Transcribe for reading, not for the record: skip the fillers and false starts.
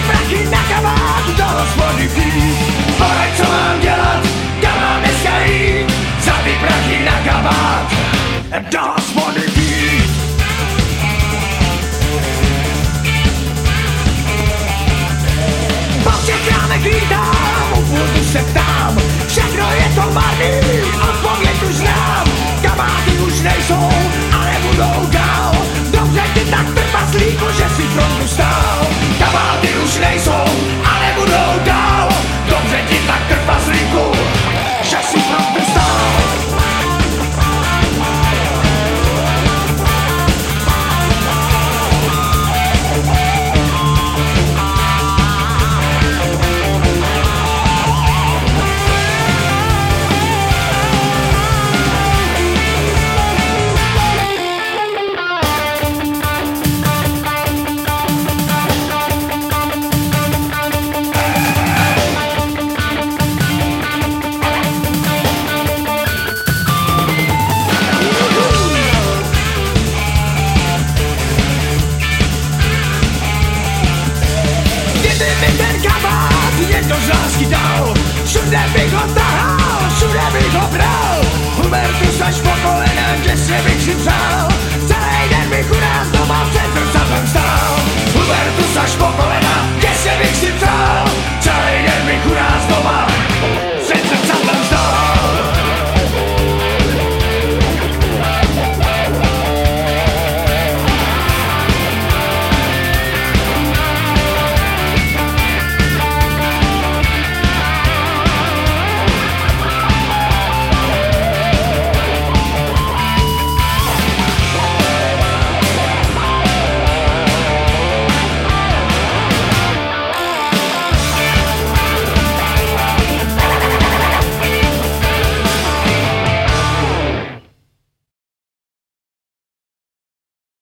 prachy na kabát do hospody pít. Poraď, co mám dělat, kam mám dneska jít, za ty prachy na kabát do hospody pít. Po všech krámech lítám, u pultu se ptám, všechno je to marný, odpověď už znám. Kabáty už nejsou a nebudou dál, dobře ti tak trpaslíku, že si frontu stál. Kabáty už nejsou a nebudou dál, dobře ti tak trpaslíku, že si frontu stál. Někdo z lásky dal, všude bych ho tahal, všude bych ho bral. Hubertus až po kolenám, že se bych si přál, celý den bych u nás doma před